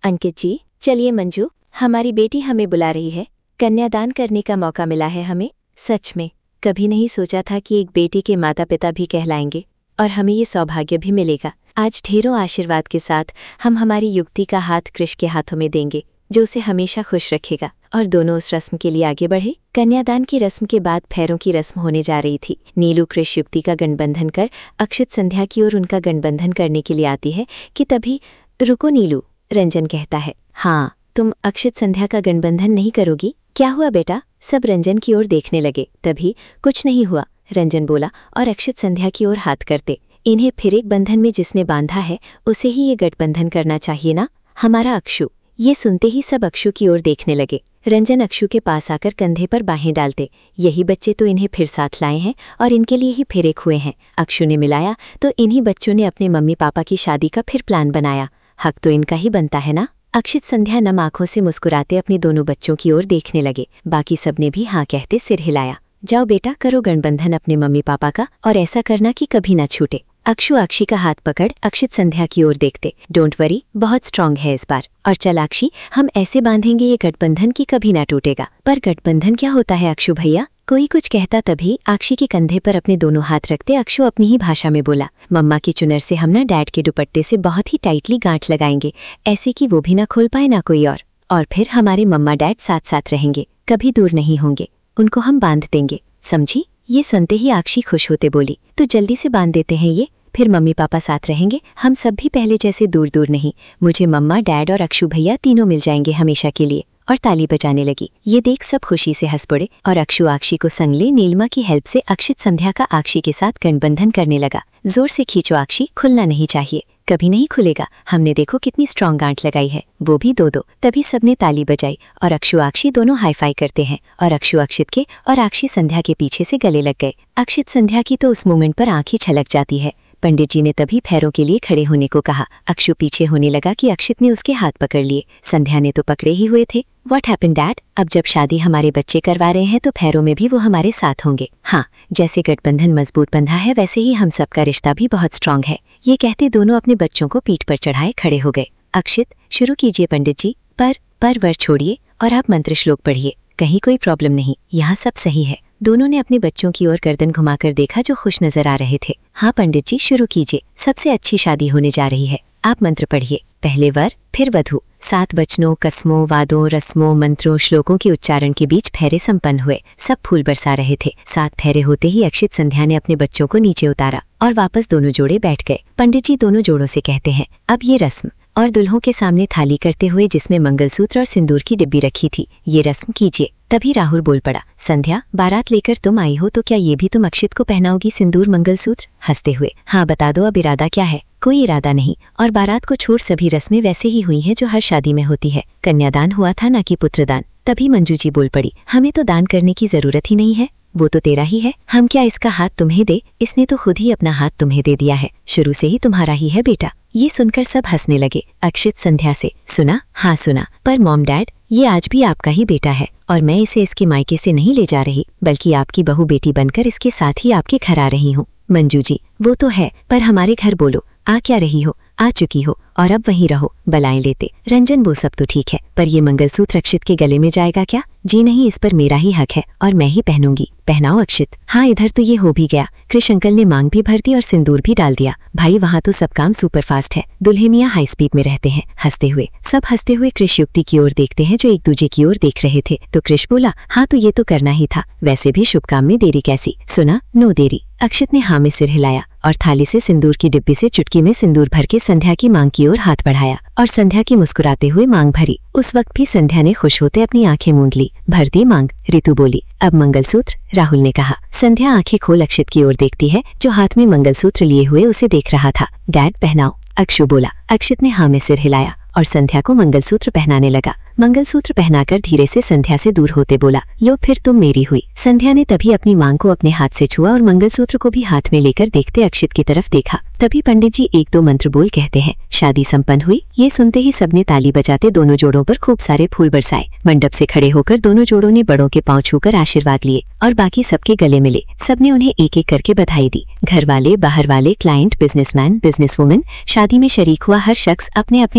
अंकित जी, चलिए मंजू, हमारी बेटी हमें बुला रही है। कन्यादान करने का मौका मिला है हमें। सच में कभी नहीं सोचा था कि एक बेटी के माता पिता भी कहलाएंगे और हमें ये सौभाग्य भी मिलेगा। आज ढेरों आशीर्वाद के साथ हम हमारी युक्ति का हाथ कृष के हाथों में देंगे, जो उसे हमेशा खुश रखेगा। और दोनों उस रस्म के लिए आगे बढ़े। कन्यादान की रस्म के बाद फेरों की रस्म होने जा रही थी। नीलू कृष युक्ति का गठबंधन कर अक्षित संध्या की ओर उनका गठबंधन करने के लिए आती है कि तभी रुको नीलू, रंजन कहता है। हाँ, तुम अक्षित संध्या का गठबंधन नहीं करोगी? क्या हुआ बेटा? सब रंजन की ओर देखने लगे। तभी कुछ नहीं हुआ, रंजन बोला और अक्षित संध्या की ओर हाथ करते। इन्हें फिर एक बंधन में जिसने बांधा है उसे ही ये गठबंधन करना चाहिए ना, हमारा अक्षु। ये सुनते ही सब अक्षु की ओर देखने लगे। रंजन अक्षु के पास आकर कंधे पर बाहें डालते। यही बच्चे तो इन्हें फिर साथ लाए हैं और इनके लिए ही फिर एक हुए हैं। अक्षु ने मिलाया तो इन्हीं बच्चों ने अपने मम्मी पापा की शादी का फिर प्लान बनाया। हक तो इनका ही बनता है ना। अक्षित संध्या नम आंखों से मुस्कुराते अपने दोनों बच्चों की ओर देखने लगे। बाकी सबने भी हाँ कहते सिर हिलाया। जाओ बेटा, करो गठबंधन अपने मम्मी पापा का, और ऐसा करना कि कभी ना छूटे। अक्षु अक्षी का हाथ पकड़ अक्षित संध्या की ओर देखते। डोंट वरी, बहुत स्ट्रांग है इस बार। और चल अक्षी, हम ऐसे बांधेंगे ये गठबंधन की कभी ना टूटेगा। पर गठबंधन क्या होता है अक्षु भैया? कोई कुछ कहता तभी अक्षी के कंधे पर अपने दोनों हाथ रखते अक्षु अपनी ही भाषा में बोला। मम्मा की चुनर से हम ना डैड के दुपट्टे से बहुत ही टाइटली गांठ लगाएंगे, ऐसे कि वो भी ना खोल पाए ना कोई और फिर हमारे मम्मा डैड साथ साथ रहेंगे, कभी दूर नहीं होंगे। उनको हम बांध देंगे, समझी? ये सुनते ही अक्षी खुश होते बोली, तो जल्दी से बांध देते हैं ये, फिर मम्मी पापा साथ रहेंगे। हम सब भी पहले जैसे दूर दूर नहीं, मुझे मम्मा डैड और अक्षु भैया तीनों मिल जाएंगे हमेशा के लिए। और ताली बजाने लगी। ये देख सब खुशी से हंस पड़े और अक्षु आक्षी को संग ले नीलिमा की हेल्प से अक्षित संध्या का आक्षी के साथ गठबंधन करने लगा। जोर से खींचो आक्षी, खुलना नहीं चाहिए, कभी नहीं खुलेगा। हमने देखो कितनी स्ट्रांग गांठ लगाई है, वो भी दो दो। तभी सबने ताली बजाई और अक्षु आक्षी दोनों हाईफाई करते हैं और अक्षु अक्षित के और आक्षी संध्या के पीछे से गले लग गए। अक्षित संध्या की तो उस मोमेंट पर आंख ही छलक जाती है। पंडित जी ने तभी पैरों के लिए खड़े होने को कहा। अक्षु पीछे होने लगा कि अक्षित ने उसके हाथ पकड़ लिए। संध्या ने तो पकड़े ही हुए थे। What happened dad? अब जब शादी हमारे बच्चे करवा रहे हैं तो पैरों में भी वो हमारे साथ होंगे। हाँ, जैसे गठबंधन मजबूत बंधा है वैसे ही हम सबका रिश्ता भी बहुत स्ट्रांग है। ये कहते दोनों अपने बच्चों को पीठ पर चढ़ाए खड़े हो गए। अक्षित, शुरू कीजिए पंडित जी। पर वर छोड़िए और आप मंत्र श्लोक पढ़िए। कहीं कोई प्रॉब्लम नहीं, यहाँ सब सही है। दोनों ने अपने बच्चों की ओर गर्दन घुमाकर देखा जो खुश नजर आ रहे थे। हाँ पंडित जी, शुरू कीजिए। सबसे अच्छी शादी होने जा रही है। आप मंत्र पढ़िए। पहले वर फिर वधू। 7 वचनों, कस्मों, वादों, रस्मों, मंत्रों, श्लोकों के उच्चारण के बीच फेरे संपन्न हुए। सब फूल बरसा रहे थे। 7 फेरे होते ही अक्षित संध्या ने अपने बच्चों को नीचे उतारा और वापस दोनों जोड़े बैठ गए। पंडित जी दोनों जोड़ों से कहते हैं, अब ये रस्म, और दुल्हों के सामने थाली करते हुए जिसमें मंगलसूत्र और सिंदूर की डिब्बी रखी थी, ये रस्म कीजिए। तभी राहुल बोल पड़ा, संध्या, बारात लेकर तुम आई हो तो क्या ये भी तुम अक्षित को पहनाओगी सिंदूर मंगलसूत्र? हंसते हुए, हाँ बता दो अब इरादा क्या है? कोई इरादा नहीं, और बारात को छोड़ सभी रस्में वैसे ही हुई हैं जो हर शादी में होती है। कन्यादान हुआ था ना कि पुत्रदान। तभी मंजू जी बोल पड़ी, हमें तो दान करने की जरूरत ही नहीं है, वो तो तेरा ही है। हम क्या इसका हाथ तुम्हें दे? इसने तो खुद ही अपना हाथ तुम्हें दे दिया है, शुरू से ही तुम्हारा ही है बेटा। ये सुनकर सब हंसने लगे। अक्षित संध्या से, सुना? हाँ सुना, पर मॉम डैड, ये आज भी आपका ही बेटा है और मैं इसे इसके मायके से नहीं ले जा रही, बल्कि आपकी बहू बेटी बनकर इसके साथ ही आपके घर आ रही हूँ। मंजू जी, वो तो है, पर हमारे घर बोलो, आ क्या रही हो? आ चुकी हो और अब वहीं रहो, बलाएं लेते। रंजन, वो सब तो ठीक है, पर ये मंगलसूत्र अक्षित के गले में जाएगा क्या? जी नहीं, इस पर मेरा ही हक है और मैं ही पहनूंगी। पहनाओ अक्षित। हाँ, इधर तो ये हो भी गया। कृष अंकल ने मांग भी भर दी और सिंदूर भी डाल दिया। भाई वहाँ तो सब काम सुपरफास्ट है, दुल्हे मियाँ हाई स्पीड में रहते हैं। हंसते हुए सब हंसते हुए कृष युक्ति की ओर देखते हैं जो एक दूजे की ओर देख रहे थे। तो कृष बोला, हाँ तो ये तो करना ही था, वैसे भी शुभ काम में देरी कैसी? सुना? नो देरी। अक्षित ने हाँ में सिर हिलाया और थाली से सिंदूर की डिब्बी से चुटकी में सिंदूर भर के संध्या की मांग की ओर हाथ बढ़ाया और संध्या की मुस्कुराते हुए मांग भरी। उस वक्त भी संध्या ने खुश होते अपनी आंखें मूंद ली। भर दी मांग। रितु बोली, अब मंगलसूत्र? राहुल ने कहा। संध्या आंखें खोल अक्षित की ओर देखती है जो हाथ में मंगलसूत्र लिए हुए उसे देख रहा था। डैड पहनाओ, अक्षु बोला। अक्षित ने हाँ में सिर हिलाया और संध्या को मंगलसूत्र पहनाने लगा। मंगलसूत्र पहनाकर धीरे से संध्या से दूर होते बोला, लो फिर तुम मेरी हुई। संध्या ने तभी अपनी मांग को अपने हाथ से छुआ और मंगलसूत्र को भी हाथ में लेकर देखते अक्षित की तरफ देखा। तभी पंडित जी 1-2 मंत्र बोल कहते हैं, शादी संपन्न हुई। ये सुनते ही सबने ताली बजाते दोनों जोड़ों पर खूब सारे फूल बरसाए। मंडप से खड़े होकर दोनों जोड़ों ने बड़ों के पांव छूकर आशीर्वाद लिए और बाकी सबके गले मिले। सबने उन्हें एक एक करके बधाई दी। घर वाले, बाहर वाले, क्लाइंट, बिजनेसमैन, बिजनेसवुमेन, शादी में शरीक हुआ हर शख्स अपने अपने तरीके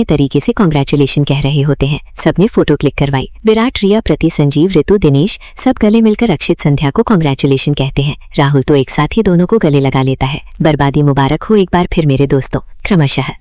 से कॉन्ग्रेचुलेशन कह रहे होते हैं। सबने फोटो क्लिक करवाई। विराट, रिया, प्रति, संजीव, ऋतु, दिनेश सब गले मिलकर अक्षित संध्या को कॉन्ग्रेचुलेशन कहते हैं। राहुल तो एक साथ ही दोनों को गले लगा लेता है। बर्बादी मुबारक हो एक बार फिर मेरे दोस्तों, क्रमशः।